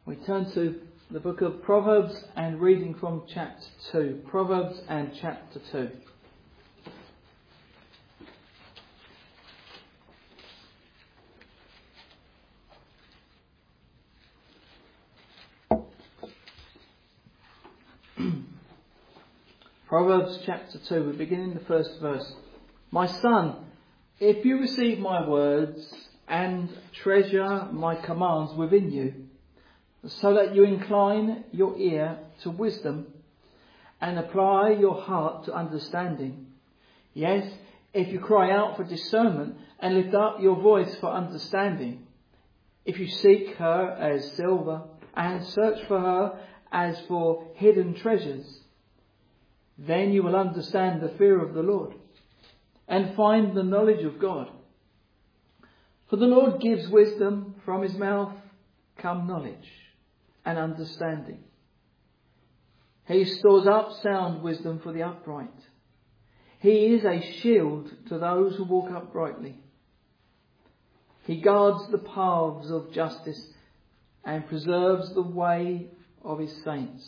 We turn to the book of Proverbs and reading from chapter 2. Proverbs and chapter 2. Proverbs chapter 2, we begin in the first verse. My son, if you receive my words and treasure my commands within you, so that you incline your ear to wisdom and apply your heart to understanding. Yes, if you cry out for discernment and lift up your voice for understanding. If you seek her as silver and search for her as for hidden treasures, then you will understand the fear of the Lord and find the knowledge of God. For the Lord gives wisdom, from his mouth come knowledge and understanding. He stores up sound wisdom for the upright. He is a shield to those who walk uprightly. He guards the paths of justice and preserves the way of his saints.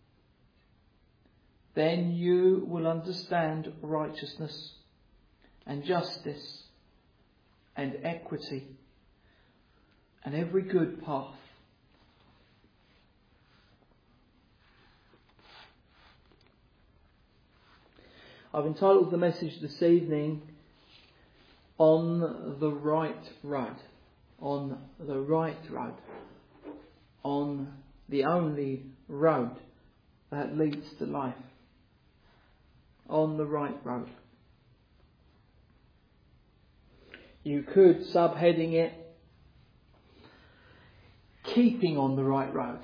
Then you will understand righteousness and justice and equity and every good path. I've entitled the message this evening, On the Right Road. On the right road. On the only road that leads to life. On the right road. You could subheading it, Keeping on the right road.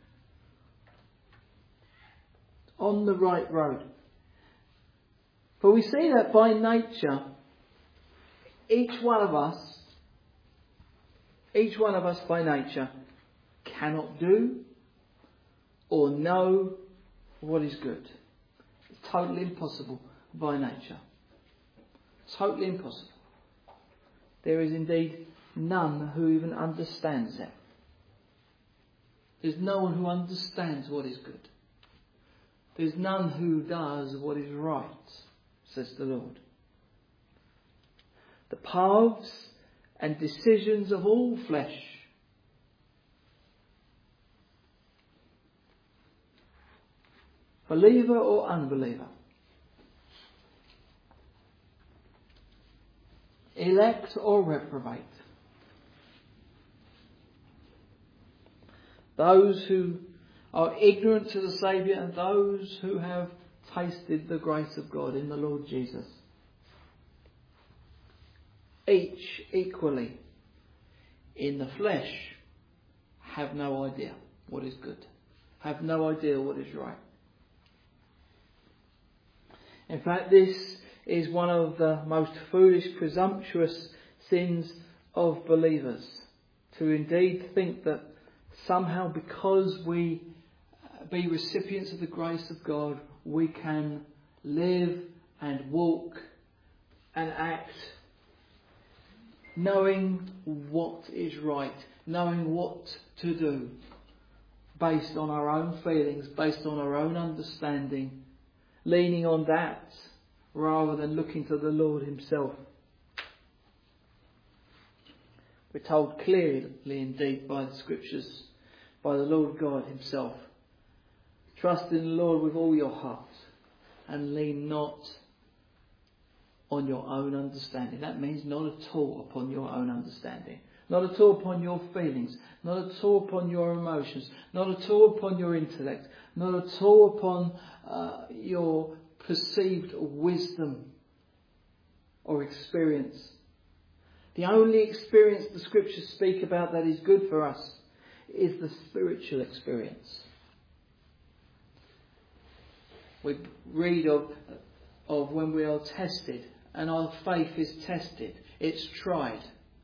On the right road. For we see that by nature, each one of us by nature cannot do or know what is good. It's totally impossible by nature. Totally impossible. There is indeed none who even understands it. There's no one who understands what is good. There's none who does what is right, says the Lord. The paths and decisions of all flesh believer or unbeliever, elect or reprobate, those who are ignorant to the Saviour and those who have tasted the grace of God in the Lord Jesus. Each equally in the flesh have no idea what is good, have no idea what is right. In fact, this is one of the most foolish, presumptuous sins of believers, to indeed think that somehow because we be recipients of the grace of God, we can live and walk and act knowing what is right, knowing what to do, based on our own feelings, based on our own understanding, leaning on that rather than looking to the Lord himself. We're told clearly indeed by the scriptures, by the Lord God himself, trust in the Lord with all your heart and lean not on your own understanding. That means not at all upon your own understanding. Not at all upon your feelings. Not at all upon your emotions. Not at all upon your intellect. Not at all upon your perceived wisdom or experience. The only experience the scriptures speak about that is good for us is the spiritual experience. We read of when we are tested, and our faith is tested. It's tried.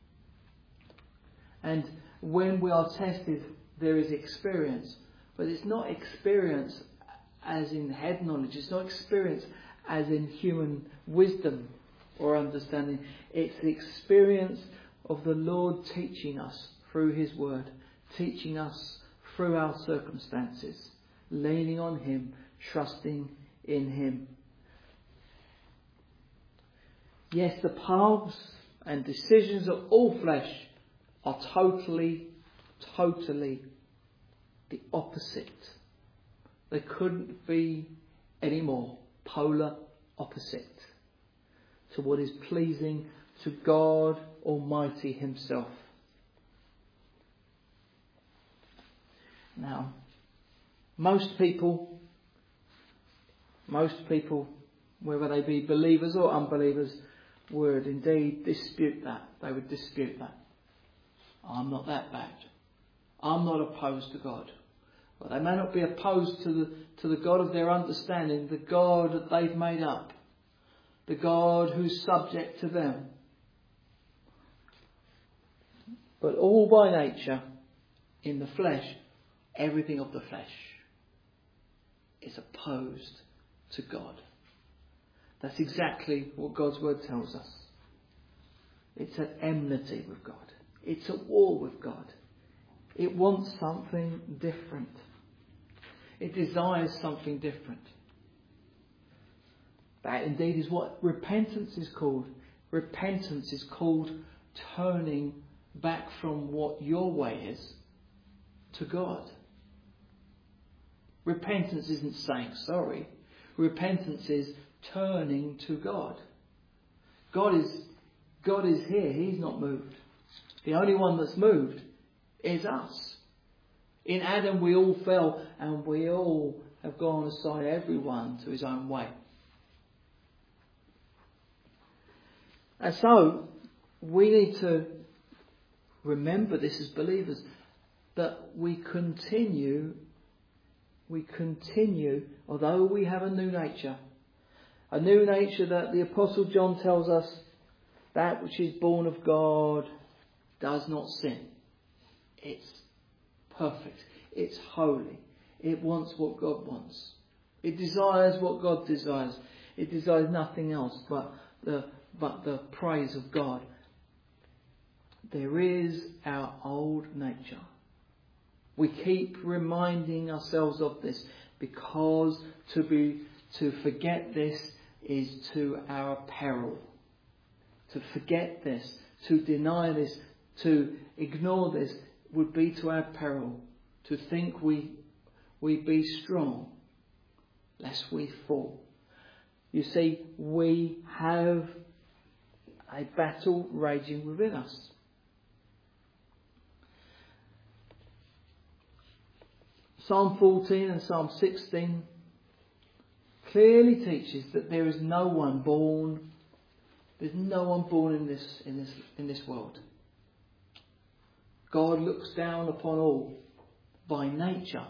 And when we are tested, there is experience. But it's not experience as in head knowledge. It's not experience as in human wisdom or understanding. It's the experience of the Lord teaching us through his word, teaching us through our circumstances, leaning on Him, trusting in Him. Yes, the paths and decisions of all flesh are totally the opposite. They couldn't be any more polar opposite to what is pleasing to God Almighty Himself. Now, most people, whether they be believers or unbelievers, would indeed dispute that. They would dispute that. I'm not that bad. I'm not opposed to God. Well, they may not be opposed to the God of their understanding, the God that they've made up, the God who's subject to them. But all by nature, in the flesh, everything of the flesh is opposed to God. That's exactly what God's word tells us. It's at enmity with God. It's at war with God. It wants something different. It desires something different. That indeed is what repentance is called. Repentance is called turning back from what your way is to God. Repentance isn't saying sorry. Repentance is turning to God. God is here. He's not moved. The only one that's moved is us. In Adam we all fell and we all have gone aside, everyone to his own way. And so we need to remember this as believers, that we continue, although we have a new nature that the Apostle John tells us, that which is born of God does not sin. It's perfect. It's holy. It wants what God wants. It desires what God desires. It desires nothing else but the praise of God. There is our old nature. We keep reminding ourselves of this because to forget this is to our peril. To forget this, to deny this, to ignore this would be to our peril. To think we be strong lest we fall. You see, we have a battle raging within us. Psalm 14 and Psalm 16 clearly teaches that there is no one born. There's no one born in this world. God looks down upon all by nature.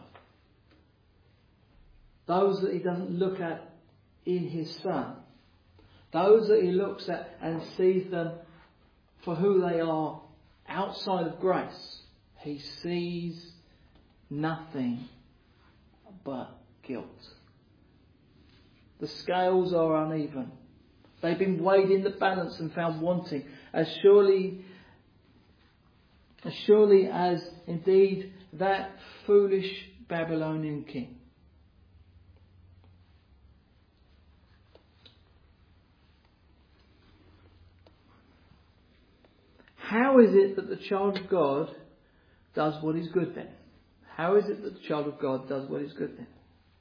Those that He doesn't look at in His Son. Those that He looks at and sees them for who they are outside of grace. He sees nothing but guilt. The scales are uneven. They've been weighed in the balance and found wanting. As surely as indeed that foolish Babylonian king. How is it that the child of God does what is good then? How is it that the child of God does what is good then?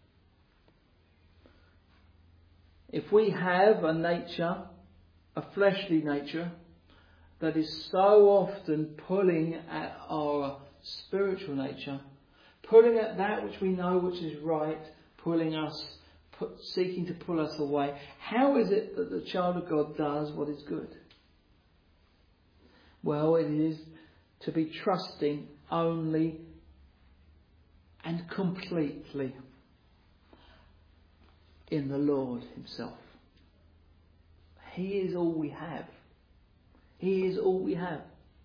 If we have a nature, a fleshly nature, that is so often pulling at our spiritual nature, pulling at that which we know which is right, seeking to pull us away, how is it that the child of God does what is good? Well, it is to be trusting only and completely in the Lord Himself. He is all we have. He is all we have.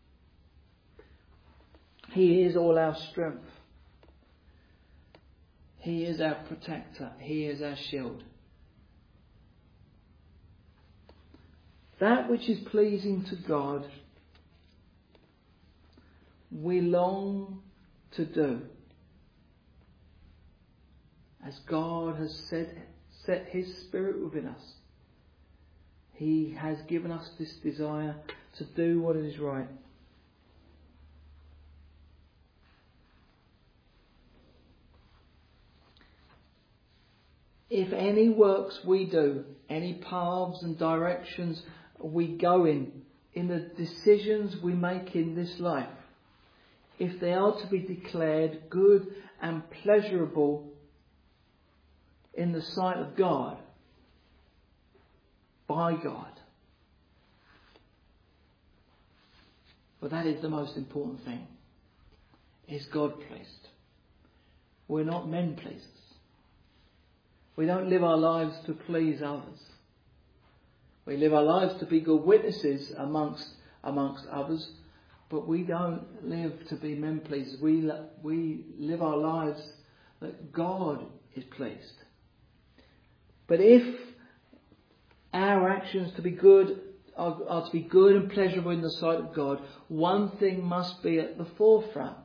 He is all our strength. He is our protector. He is our shield. That which is pleasing to God, we long to do. as God has set his Spirit within us, he has given us this desire to do what is right. If any works we do, any paths and directions we go in the decisions we make in this life, if they are to be declared good and pleasurable in the sight of God, by God. But that is the most important thing. Is God pleased? We're not men pleasers. We don't live our lives to please others. We live our lives to be good witnesses amongst others, but we don't live to be men pleasers. We live our lives that God is pleased. But if our actions to be good are to be good and pleasurable in the sight of God, one thing must be at the forefront.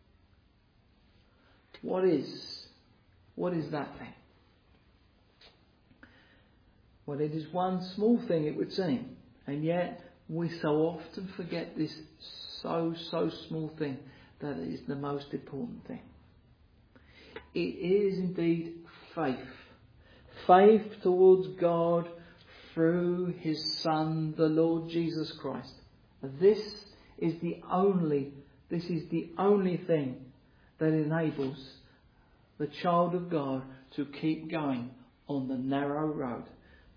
What is that thing? Well, it is one small thing, it would seem, and yet we so often forget this so small thing that is the most important thing. It is indeed faith. Faith towards God through his Son, the Lord Jesus Christ. This is the only thing that enables the child of God to keep going on the narrow road.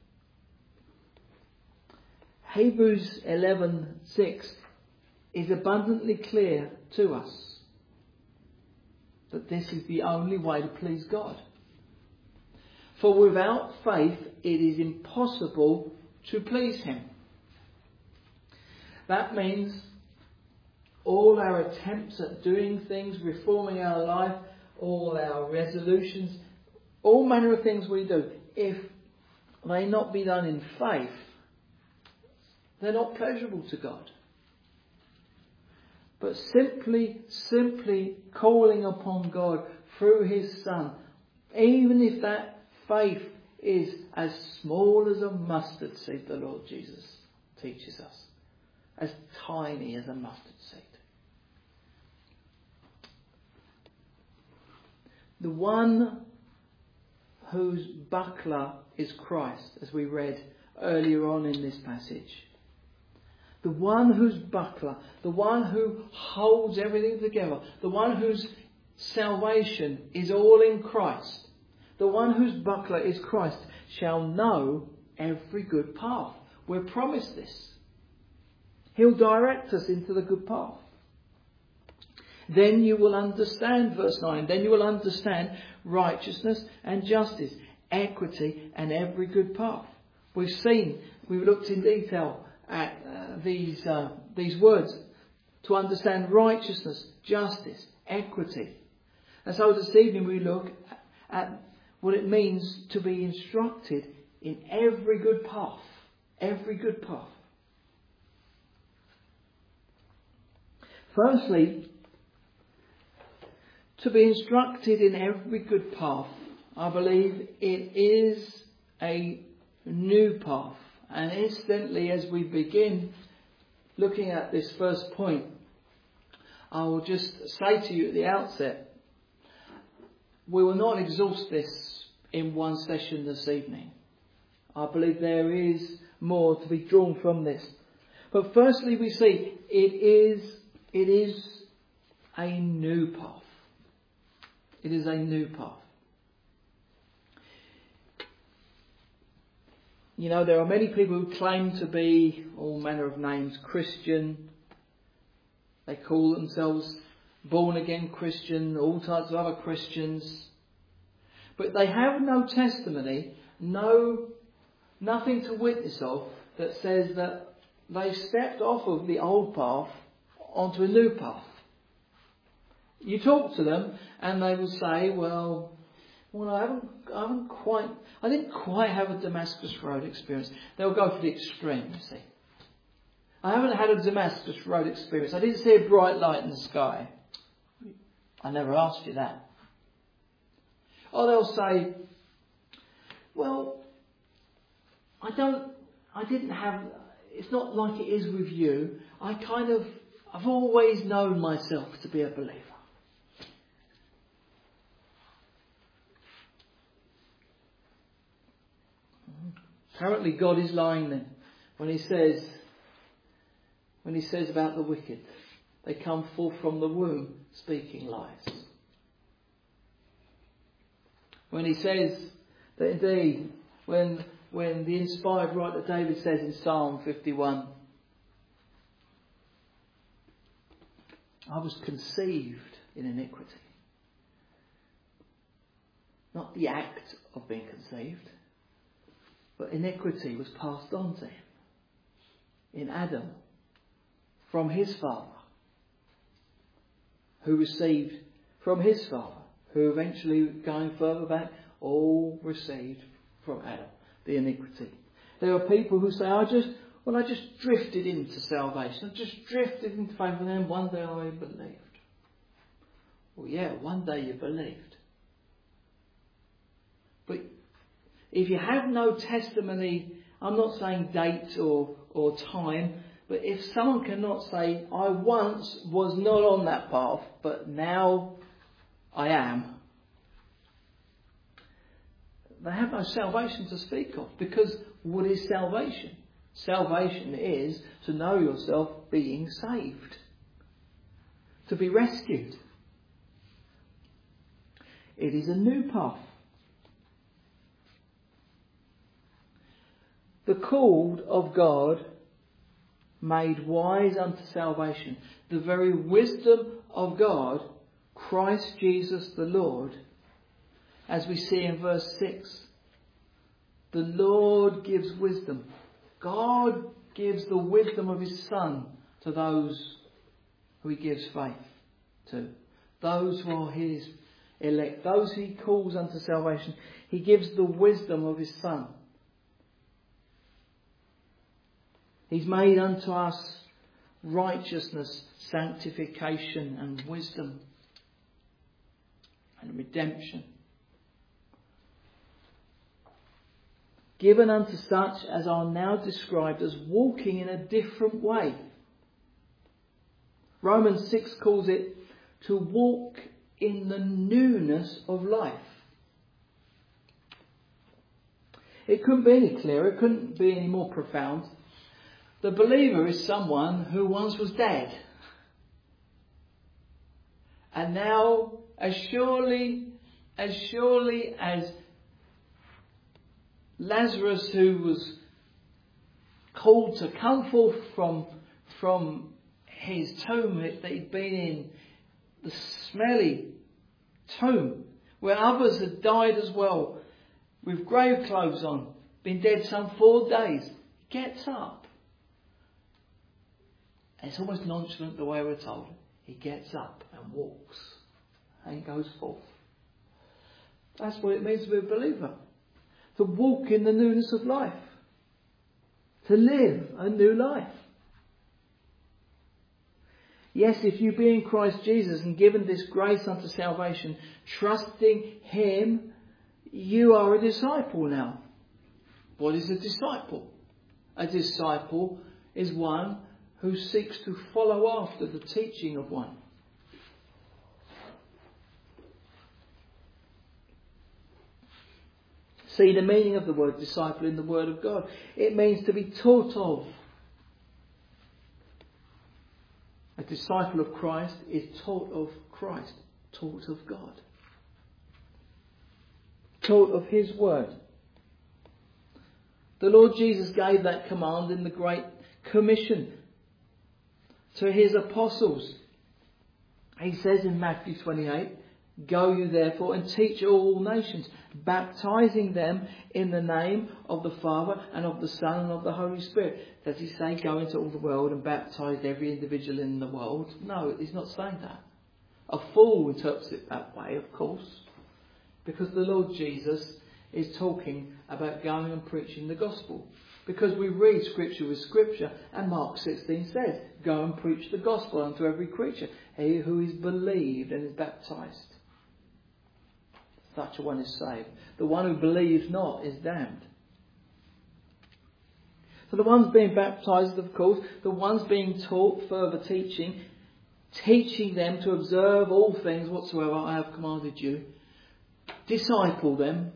Hebrews 11:6 is abundantly clear to us that this is the only way to please God. For without faith it is impossible to please him. That means all our attempts at doing things, reforming our life, all our resolutions, all manner of things we do, if they not be done in faith, they're not pleasurable to God. But simply calling upon God through his Son, even if that faith is as small as a mustard seed, the Lord Jesus teaches us, as tiny as a mustard seed. The one whose buckler is Christ, as we read earlier on in this passage. The one whose buckler, the one who holds everything together, the one whose salvation is all in Christ, the one whose buckler is Christ, shall know every good path. We're promised this. He'll direct us into the good path. Then you will understand, verse 9, then you will understand righteousness and justice, equity and every good path. We've looked in detail at these words to understand righteousness, justice, equity. And so this evening we look at what it means to be instructed in every good path. Every good path. Firstly, to be instructed in every good path, I believe it is a new path. And instantly, as we begin looking at this first point, I will just say to you at the outset, we will not exhaust this in one session this evening. I believe there is more to be drawn from this. But firstly, we see it is a new path. It is a new path. You know, there are many people who claim to be all manner of names Christian. They call themselves born again Christian, all types of other Christians. But they have no testimony, nothing to witness of that says that they stepped off of the old path onto a new path. You talk to them and they will say, well, I didn't quite have a Damascus Road experience. They'll go for the extreme, you see. I haven't had a Damascus Road experience. I didn't see a bright light in the sky. I never asked you that. Or they'll say, well, it's not like it is with you. I've always known myself to be a believer. Apparently God is lying then when he says about the wicked, they come forth from the womb speaking lies. When he says that indeed, when the inspired writer David says in Psalm 51, I was conceived in iniquity. Not the act of being conceived, but iniquity was passed on to him in Adam from his father, who received from his father, who eventually, going further back, all received from Adam the iniquity. There are people who say, I just drifted into salvation. I just drifted into faith, and then one day I believed. Well, yeah, one day you believed. But if you have no testimony, I'm not saying date or time, but if someone cannot say, I once was not on that path, but now I am, they have no salvation to speak of. Because what is salvation? Salvation is to know yourself being saved, to be rescued. It is a new path. The called of God, made wise unto salvation. The very wisdom of God, Christ Jesus the Lord, as we see in verse 6. The Lord gives wisdom. God gives the wisdom of his Son to those who he gives faith to. Those who are his elect. Those he calls unto salvation. He gives the wisdom of his Son. He's made unto us righteousness, sanctification and wisdom and redemption. Given unto such as are now described as walking in a different way. Romans 6 calls it to walk in the newness of life. It couldn't be any clearer, it couldn't be any more profound. The believer is someone who once was dead. And now, as surely as Lazarus, who was called to come forth from his tomb that he'd been in, the smelly tomb, where others had died as well, with grave clothes on, been dead some 4 days, gets up. And it's almost nonchalant the way we're told. He gets up and walks and goes forth. That's what it means to be a believer. To walk in the newness of life. To live a new life. Yes, if you be in Christ Jesus and given this grace unto salvation, trusting him, you are a disciple now. What is a disciple? A disciple is one who seeks to follow after the teaching of one. See the meaning of the word disciple in the Word of God. It means to be taught of. A disciple of Christ is taught of Christ, taught of God, taught of his word. The Lord Jesus gave that command in the Great Commission to his apostles. He says in Matthew 28, go you therefore and teach all nations, baptizing them in the name of the Father and of the Son and of the Holy Spirit. Does he say go into all the world and baptize every individual in the world? No, he's not saying that. A fool interprets it that way, of course, because the Lord Jesus is talking about going and preaching the gospel. Because we read Scripture with Scripture, and Mark 16 says, go and preach the gospel unto every creature, he who is believed and is baptized. such a one is saved. The one who believes not is damned. So the ones being baptized, of course, the ones being taught further teaching them to observe all things whatsoever I have commanded you. Disciple them.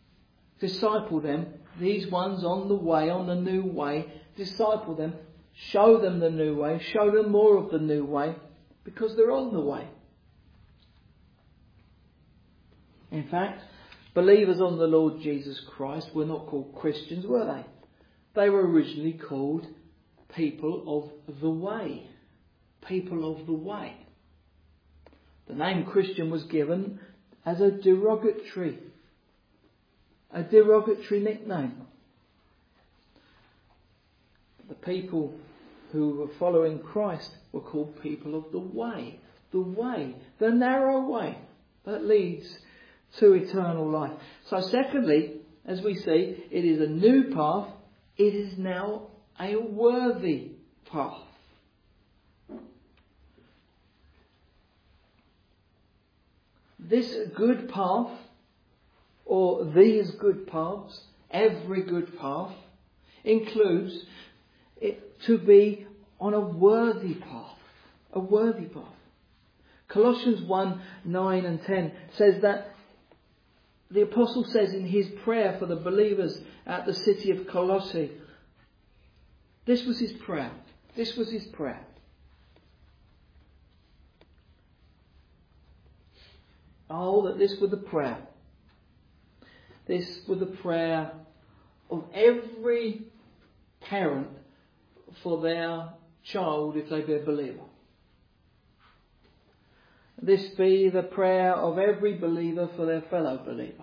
These ones on the way, on the new way. Disciple them. Show them the new way. Show them more of the new way. Because they're on the way. In fact, believers on the Lord Jesus Christ were not called Christians, were they? They were originally called people of the way. People of the way. The name Christian was given as a derogatory nickname. The people who were following Christ were called people of the way, the narrow way that leads to eternal life. So secondly, as we see, it is a new path. It is now a worthy path. This good path, or these good paths, every good path, includes it to be on a worthy path. A worthy path. Colossians 1, 9 and 10 says that the apostle says in his prayer for the believers at the city of Colossae, this was his prayer. Oh, that this were the prayer. This were the prayer of every parent for their child if they be a believer. This be the prayer of every believer for their fellow believer.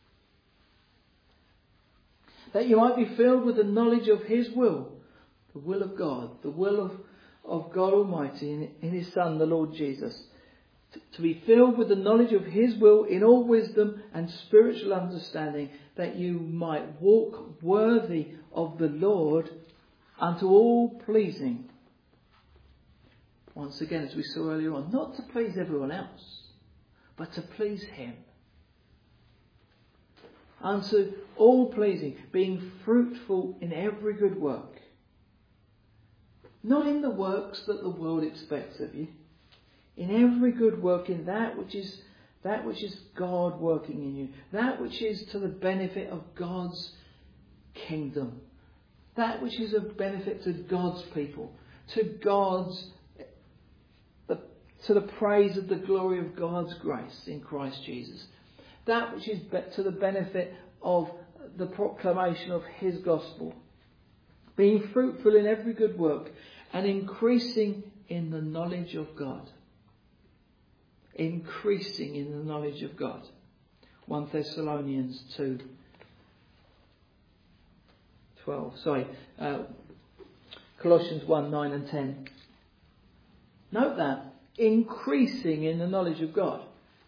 That you might be filled with the knowledge of His will, the will of God, the will of God Almighty in His Son, the Lord Jesus. To be filled with the knowledge of His will in all wisdom and spiritual understanding, that you might walk worthy of the Lord unto all pleasing. Once again, as we saw earlier on, not to please everyone else, but to please Him. Unto all pleasing, being fruitful in every good work. Not in the works that the world expects of you. In every good work, in that which is God working in you. That which is to the benefit of God's kingdom. That which is of benefit to God's people. To the praise of the glory of God's grace in Christ Jesus. That which is to the benefit of the proclamation of His gospel. Being fruitful in every good work and increasing in the knowledge of God. Increasing in the knowledge of God. 1 Thessalonians 2:12. Colossians 1, 9 and 10. Note that. Increasing in the knowledge of God.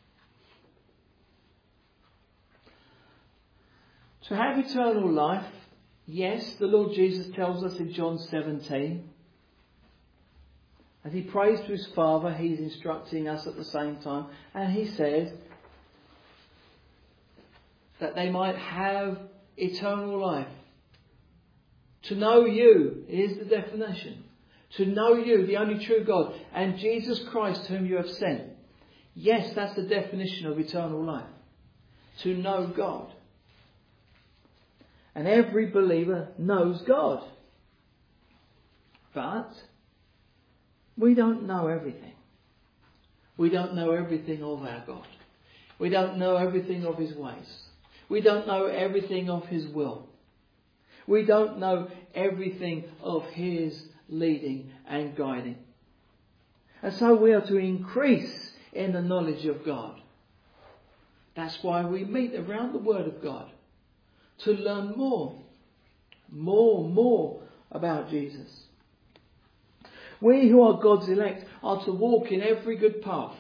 To have eternal life, yes, the Lord Jesus tells us in John 17. As He prays to His Father, He's instructing us at the same time. And He says that they might have eternal life. To know you, here's the definition. To know you, the only true God, and Jesus Christ whom you have sent. Yes, that's the definition of eternal life. To know God. And every believer knows God. But we don't know everything. We don't know everything of our God. We don't know everything of His ways. We don't know everything of His will. We don't know everything of His leading and guiding. And so we are to increase in the knowledge of God. That's why we meet around the Word of God. To learn more about Jesus. We who are God's elect are to walk in every good path.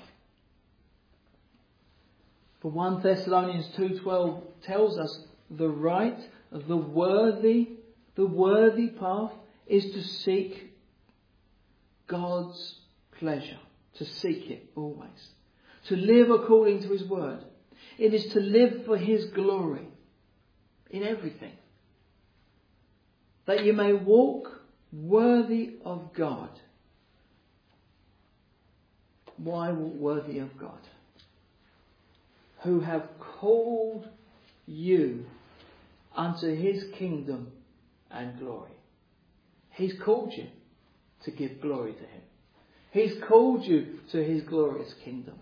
For 1 Thessalonians 2:12 tells us the right, the worthy path is to seek God's pleasure. To seek it always. To live according to His word. It is to live for His glory in everything. That you may walk worthy of God. Why walk worthy of God? Who have called you unto His kingdom and glory. He's called you to give glory to Him. He's called you to His glorious kingdom.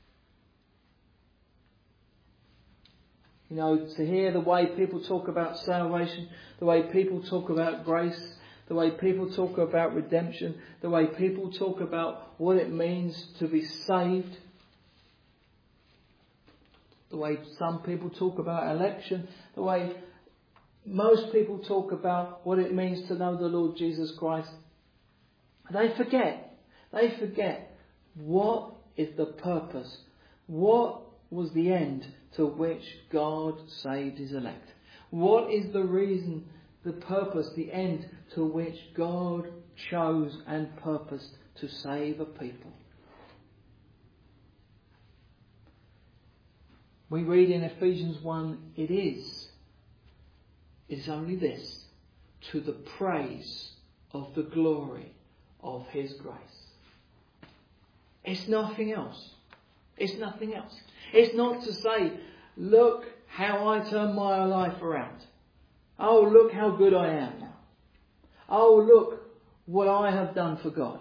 You know, to hear the way people talk about salvation, the way people talk about grace, the way people talk about redemption, the way people talk about what it means to be saved, the way some people talk about election, the way most people talk about what it means to know the Lord Jesus Christ. They forget what is the purpose, what was the end to which God saved His elect. What is the reason, the purpose, the end to which God chose and purposed to save a people? We read in Ephesians 1, it is only this, to the praise of the glory of His grace. It's nothing else. It's nothing else. It's not to say, look how I turn my life around. Oh, look how good I am now. Oh, look what I have done for God.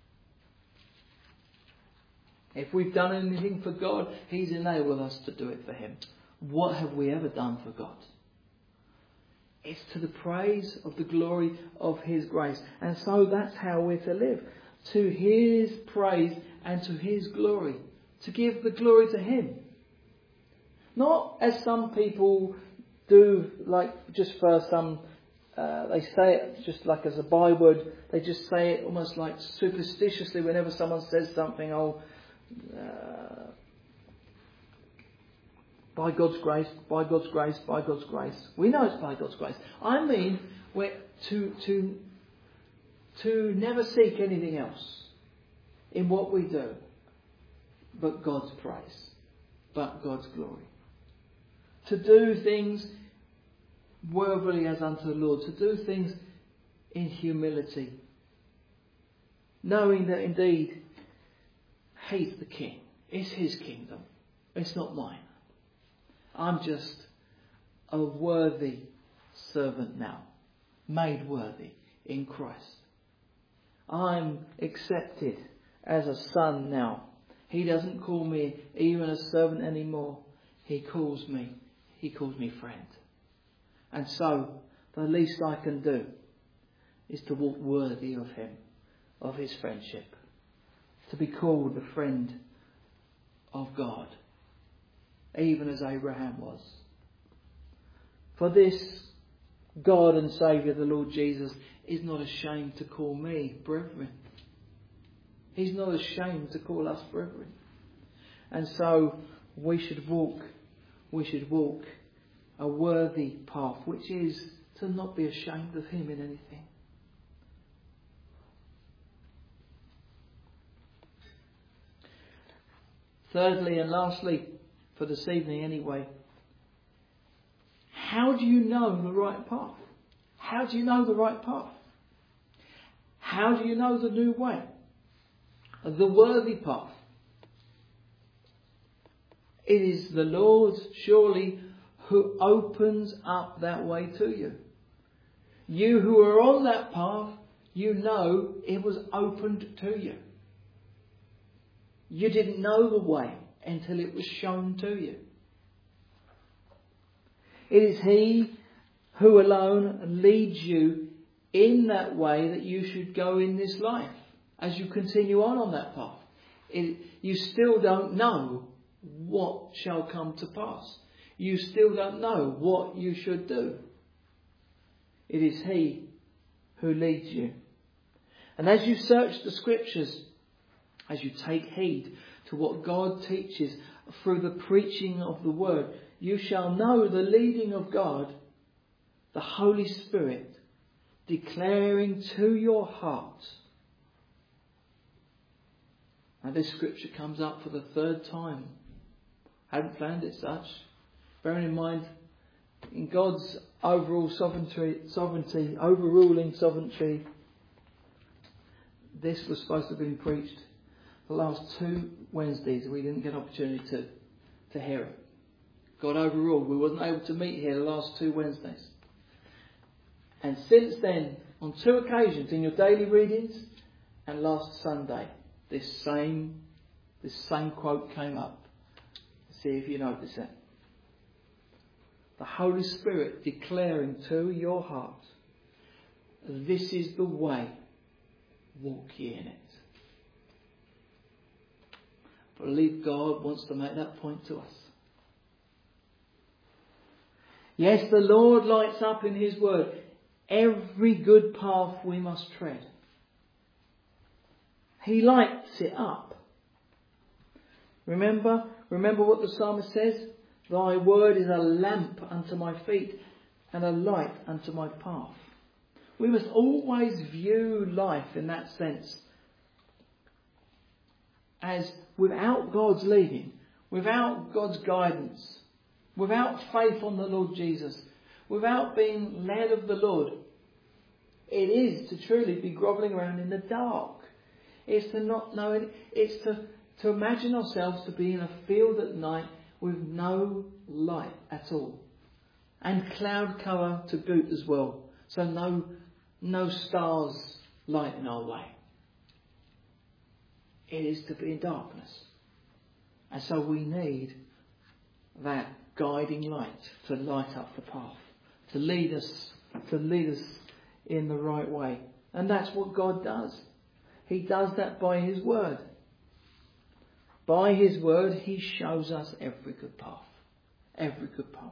If we've done anything for God, He's enabled us to do it for Him. What have we ever done for God? It's to the praise of the glory of His grace. And so that's how we're to live. To His praise and to His glory. To give the glory to Him. Not as some people do, like just for some, they say it just like as a byword. They just say it almost like superstitiously whenever someone says something, by God's grace, by God's grace, by God's grace. We know it's by God's grace. I mean, we're to never seek anything else in what we do but God's praise, but God's glory. To do things worthily as unto the Lord, to do things in humility, knowing that indeed He's the King. It's His kingdom. It's not mine. I'm just a worthy servant now, made worthy in Christ. I'm accepted as a son now. He doesn't call me even a servant anymore. He calls me friend. And so the least I can do is to walk worthy of Him, of His friendship, to be called the friend of God, even as Abraham was. For this God and Saviour, the Lord Jesus, is not ashamed to call me brethren. He's not ashamed to call us brethren. And so we should walk a worthy path, which is to not be ashamed of Him in anything. Thirdly and lastly, for this evening anyway, how do you know the right path? How do you know the right path? How do you know the new way? The worthy path. It is the Lord, surely, who opens up that way to you. You who are on that path, you know it was opened to you. You didn't know the way until it was shown to you. It is He who alone leads you in that way that you should go in this life. As you continue on that path, you still don't know what shall come to pass. You still don't know what you should do. It is He who leads you. And as you search the Scriptures, as you take heed to what God teaches through the preaching of the Word, you shall know the leading of God, the Holy Spirit, declaring to your heart. Now this scripture comes up for the third time Hadn't planned it such. Bearing in mind, in God's overall sovereignty, overruling sovereignty, this was supposed to have been preached the last 2 Wednesdays. We didn't get an opportunity to hear it. God overruled. We wasn't able to meet here the last 2 Wednesdays. And since then, on 2 occasions in your daily readings and last Sunday, this same quote came up. See if you notice it. The Holy Spirit declaring to your heart, this is the way, walk ye in it. I believe God wants to make that point to us. Yes, the Lord lights up in His word every good path we must tread. He lights it up. Remember what the psalmist says? Thy word is a lamp unto my feet and a light unto my path. We must always view life in that sense, as without God's leading, without God's guidance, without faith on the Lord Jesus, without being led of the Lord, it is to truly be grovelling around in the dark. It's to not know it. It's to imagine ourselves to be in a field at night with no light at all. And cloud cover to boot as well. So no stars lighting our way. It is to be in darkness. And so we need that guiding light to light up the path, to lead us in the right way. And that's what God does. He does that by His word. By His word, He shows us every good path. Every good path.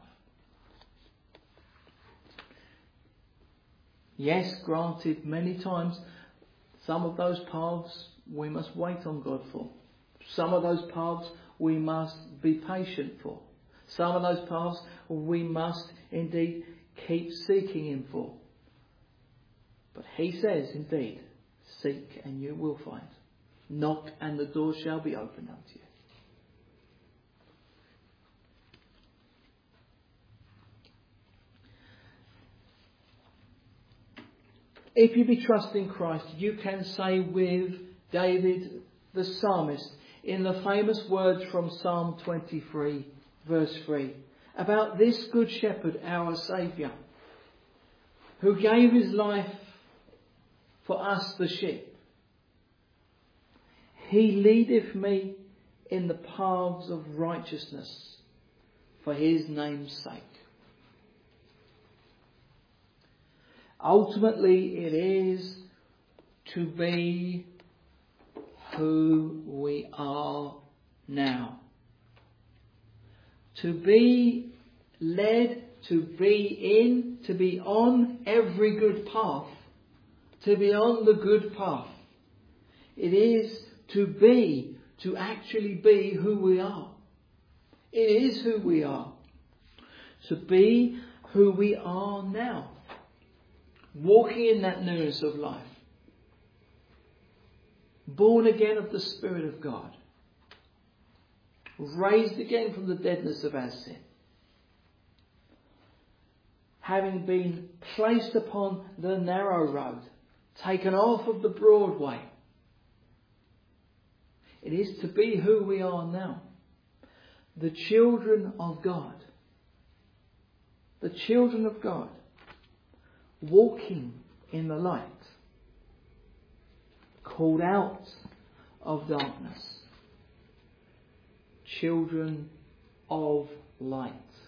Yes, granted, many times, some of those paths we must wait on God for. Some of those paths we must be patient for. Some of those paths we must indeed keep seeking Him for. But He says, indeed, seek and you will find. Knock and the door shall be opened unto you. If you be trusting Christ, you can say with David the psalmist in the famous words from Psalm 23 verse 3 about this good shepherd, our Saviour, who gave His life for us the sheep. He leadeth me in the paths of righteousness for His name's sake. Ultimately, it is to be who we are now. To be led, to be in, to be on every good path. To be on the good path. It is to actually be who we are. It is who we are. To be who we are now. Walking in that newness of life. Born again of the Spirit of God. Raised again from the deadness of our sin. Having been placed upon the narrow road. Taken off of the broad way. It is to be who we are now. The children of God. The children of God. Walking in the light. Called out of darkness. Children of light.